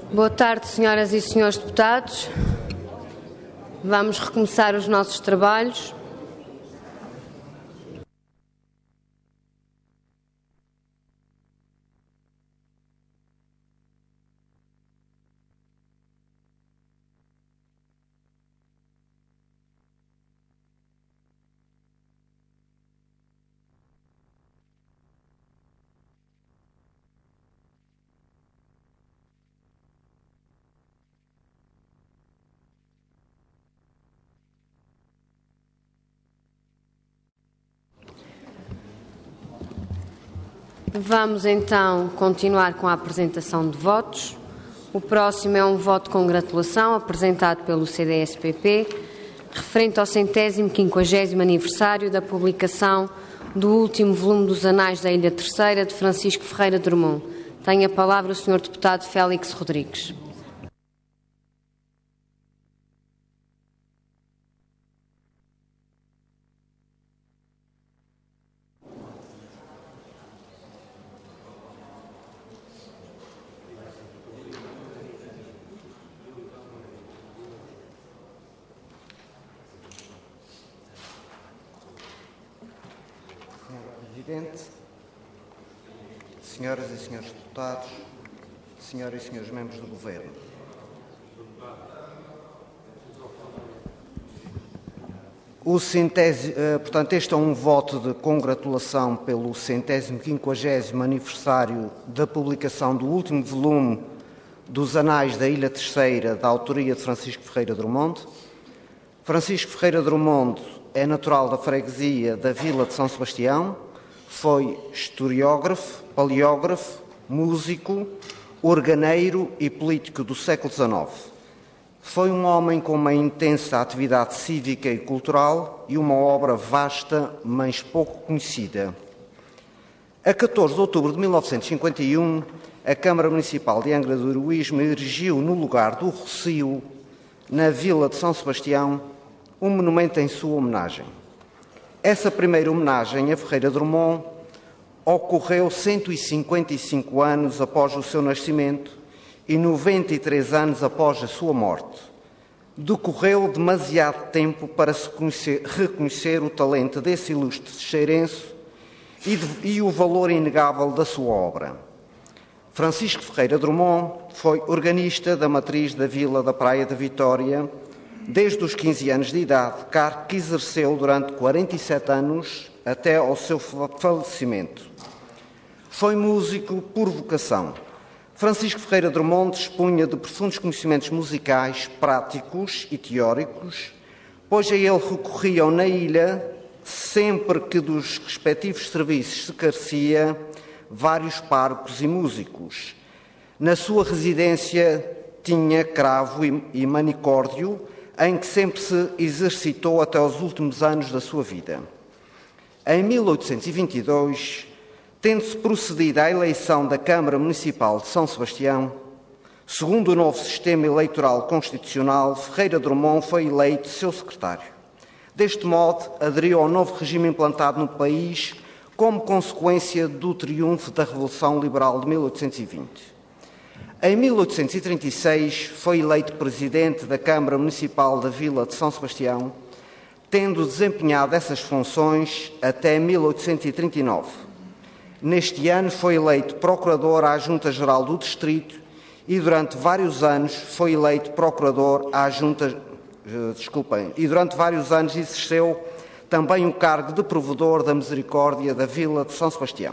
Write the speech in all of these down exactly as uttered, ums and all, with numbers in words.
Boa tarde, senhoras e senhores deputados. Vamos recomeçar os nossos trabalhos. Vamos então continuar com a apresentação de votos. O próximo é um voto de congratulação apresentado pelo C D S P P, referente ao centésimo quinquagésimo aniversário da publicação do último volume dos Anais da Ilha Terceira de Francisco Ferreira Drummond. Tem a palavra o senhor deputado Félix Rodrigues. Presidente, senhoras e senhores deputados, senhoras e senhores membros do Governo. O centésimo, portanto, este é um voto de congratulação pelo centésimo quinquagésimo aniversário da publicação do último volume dos Anais da Ilha Terceira, da autoria de Francisco Ferreira Drummond. Francisco Ferreira Drummond é natural da freguesia da Vila de São Sebastião. Foi historiógrafo, paleógrafo, músico, organeiro e político do século dezenove. Foi um homem com uma intensa atividade cívica e cultural e uma obra vasta, mas pouco conhecida. A catorze de outubro de mil novecentos e cinquenta e um, a Câmara Municipal de Angra do Heroísmo erigiu no lugar do Rocio, na Vila de São Sebastião, um monumento em sua homenagem. Essa primeira homenagem a Ferreira Drummond ocorreu cento e cinquenta e cinco anos após o seu nascimento e noventa e três anos após a sua morte. Decorreu demasiado tempo para se conhecer, reconhecer o talento desse ilustre xeirense e, de, e o valor inegável da sua obra. Francisco Ferreira Drummond foi organista da matriz da Vila da Praia da Vitória desde os quinze anos de idade, cargo que exerceu durante quarenta e sete anos até ao seu falecimento. Foi músico por vocação. Francisco Ferreira Drummond dispunha de profundos conhecimentos musicais, práticos e teóricos, pois a ele recorriam na ilha, sempre que dos respectivos serviços se carecia, vários párocos e músicos. Na sua residência tinha cravo e manicórdio, em que sempre se exercitou até aos últimos anos da sua vida. Em mil oitocentos e vinte e dois, tendo-se procedido à eleição da Câmara Municipal de São Sebastião, segundo o novo sistema eleitoral constitucional, Ferreira Drummond foi eleito seu secretário. Deste modo, aderiu ao novo regime implantado no país como consequência do triunfo da Revolução Liberal de mil oitocentos e vinte. Em mil oitocentos e trinta e seis, foi eleito presidente da Câmara Municipal da Vila de São Sebastião, tendo desempenhado essas funções até mil oitocentos e trinta e nove. Neste ano foi eleito procurador à Junta-Geral do Distrito e durante vários anos foi eleito procurador à Junta... Desculpem, e durante vários anos exerceu também o cargo de provedor da Misericórdia da Vila de São Sebastião.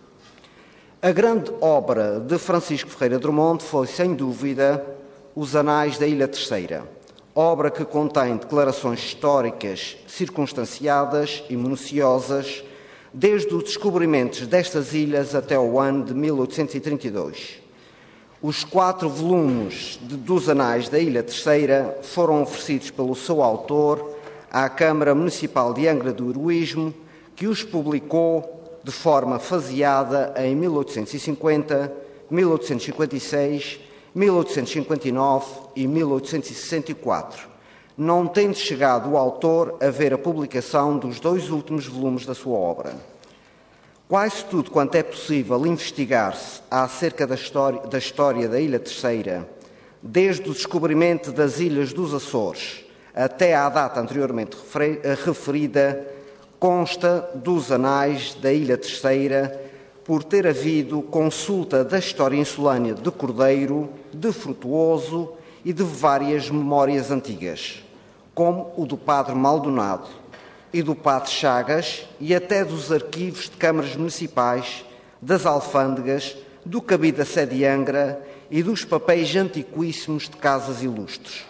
A grande obra de Francisco Ferreira Drummond foi, sem dúvida, Os Anais da Ilha Terceira, obra que contém declarações históricas circunstanciadas e minuciosas, desde os descobrimentos destas ilhas até o ano de mil oitocentos e trinta e dois. Os quatro volumes de, dos Anais da Ilha Terceira foram oferecidos pelo seu autor à Câmara Municipal de Angra do Heroísmo, que os publicou de forma faseada em mil oitocentos e cinquenta, mil oitocentos e cinquenta e seis, mil oitocentos e cinquenta e nove e mil oitocentos e sessenta e quatro, não tendo chegado o autor a ver a publicação dos dois últimos volumes da sua obra. Quase tudo quanto é possível investigar-se acerca da história, da história da Ilha Terceira desde o descobrimento das Ilhas dos Açores até à data anteriormente referida, consta dos anais da Ilha Terceira por ter havido consulta da história insulânea de Cordeiro, de Frutuoso e de várias memórias antigas, como o do Padre Maldonado e do Padre Chagas, e até dos arquivos de câmaras municipais, das alfândegas, do Cabido da Sé de Angra e dos papéis antiquíssimos de casas ilustres.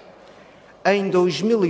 Em dois mil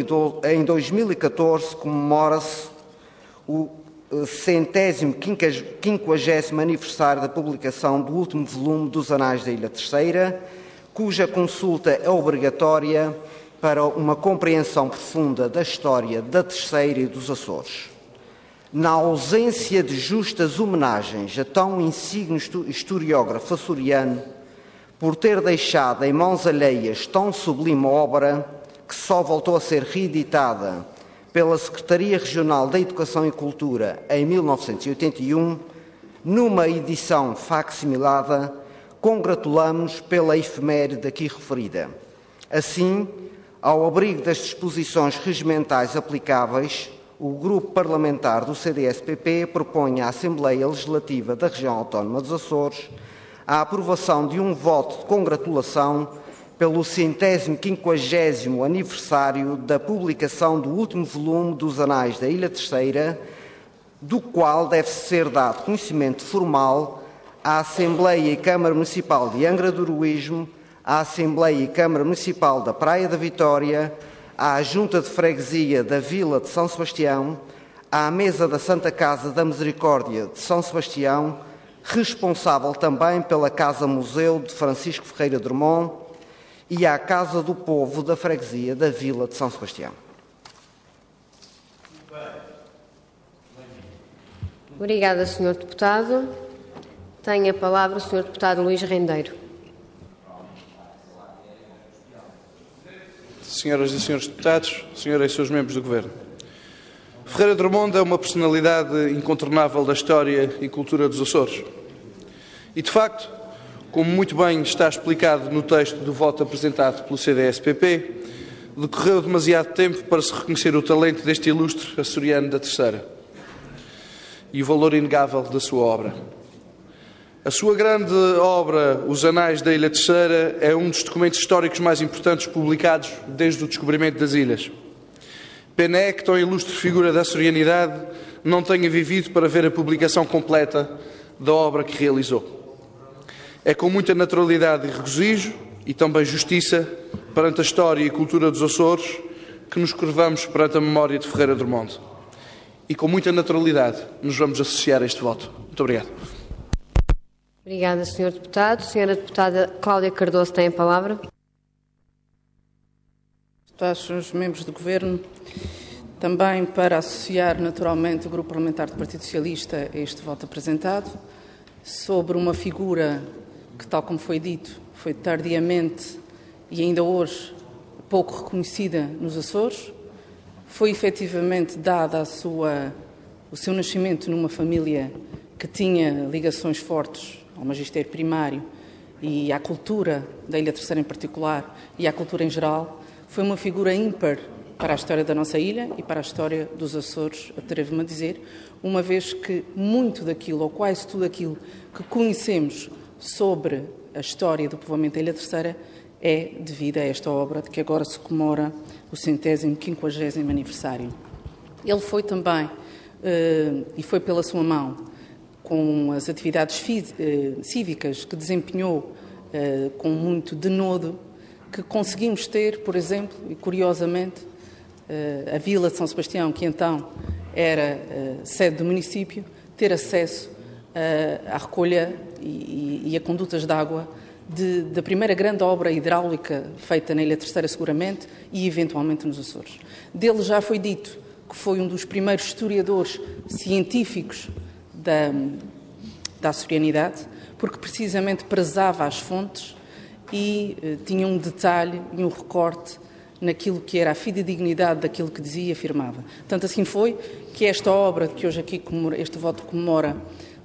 e catorze comemora-se o centésimo quinquagésimo aniversário da publicação do último volume dos Anais da Ilha Terceira, cuja consulta é obrigatória para uma compreensão profunda da história da Terceira e dos Açores. Na ausência de justas homenagens a tão insigne historiógrafo açoriano, por ter deixado em mãos alheias tão sublime obra, que só voltou a ser reeditada pela Secretaria Regional da Educação e Cultura em mil novecentos e oitenta e um, numa edição facsimilada, congratulamos pela efeméride aqui referida. Assim, ao abrigo das disposições regimentais aplicáveis, o Grupo Parlamentar do C D S P P propõe à Assembleia Legislativa da Região Autónoma dos Açores a aprovação de um voto de congratulação pelo centésimo quinquagésimo aniversário da publicação do último volume dos Anais da Ilha Terceira, do qual deve ser dado conhecimento formal à Assembleia e Câmara Municipal de Angra do Heroísmo, à Assembleia e Câmara Municipal da Praia da Vitória, à Junta de Freguesia da Vila de São Sebastião, à Mesa da Santa Casa da Misericórdia de São Sebastião, responsável também pela Casa-Museu de Francisco Ferreira Drummond, e à Casa do Povo da Freguesia da Vila de São Sebastião. Obrigada, senhor Deputado. Tem a palavra o senhor Deputado Luís Rendeiro. Senhoras e senhores deputados, senhoras e senhores membros do Governo, Ferreira Drummond é uma personalidade incontornável da história e cultura dos Açores. E, de facto, como muito bem está explicado no texto do voto apresentado pelo C D S P P, decorreu demasiado tempo para se reconhecer o talento deste ilustre açoriano da Terceira e o valor inegável da sua obra. A sua grande obra, Os Anais da Ilha Terceira, é um dos documentos históricos mais importantes publicados desde o descobrimento das ilhas. Pena é que tão ilustre figura da açorianidade não tenha vivido para ver a publicação completa da obra que realizou. É com muita naturalidade e regozijo, e também justiça, perante a história e cultura dos Açores, que nos curvamos perante a memória de Ferreira Drummond. E com muita naturalidade nos vamos associar a este voto. Muito obrigado. Obrigada, senhor Deputado. Senhora Deputada Cláudia Cardoso tem a palavra. Deputados, senhores membros do Governo, também para associar naturalmente o Grupo Parlamentar do Partido Socialista a este voto apresentado, sobre uma figura que, tal como foi dito, foi tardiamente e ainda hoje pouco reconhecida nos Açores, foi efetivamente dada a sua, o seu nascimento numa família que tinha ligações fortes ao magistério primário e à cultura da Ilha Terceira em particular e à cultura em geral. Foi uma figura ímpar para a história da nossa ilha e para a história dos Açores, atrevo-me a dizer, uma vez que muito daquilo, ou quase tudo aquilo que conhecemos sobre a história do povoamento da Ilha Terceira é devido a esta obra de que agora se comemora o centésimo quinquagésimo aniversário. Ele foi também, eh, e foi pela sua mão, com as atividades eh, cívicas que desempenhou eh, com muito denodo, que conseguimos ter, por exemplo, e curiosamente, eh, a Vila de São Sebastião, que então era eh, sede do município, ter acesso eh, à recolha e, e, e a condutas de água de, da primeira grande obra hidráulica feita na Ilha Terceira, seguramente, e eventualmente nos Açores. Dele já foi dito que foi um dos primeiros historiadores científicos da, da açorianidade, porque precisamente prezava as fontes e eh, tinha um detalhe e um recorte naquilo que era a fidedignidade daquilo que dizia e afirmava. Tanto assim foi que esta obra, que hoje aqui comemora, este voto comemora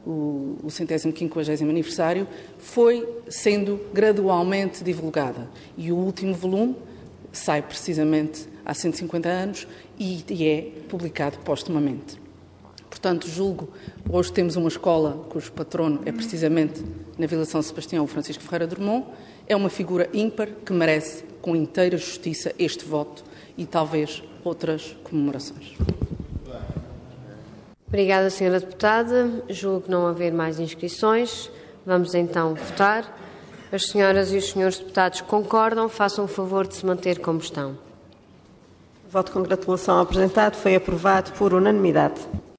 o, o centésimo quinquagésimo aniversário, foi sendo gradualmente divulgada. E o último volume sai precisamente há cento e cinquenta anos e, e é publicado postumamente. Portanto, julgo, hoje temos uma escola cujo patrono é precisamente na Vila São Sebastião, o Francisco Ferreira Drummond, é uma figura ímpar que merece com inteira justiça este voto e talvez outras comemorações. Obrigada, senhora Deputada. Julgo que não haver mais inscrições. Vamos então votar. As senhoras e os senhores deputados concordam, façam o favor de se manter como estão. O voto de congratulação apresentado foi aprovado por unanimidade.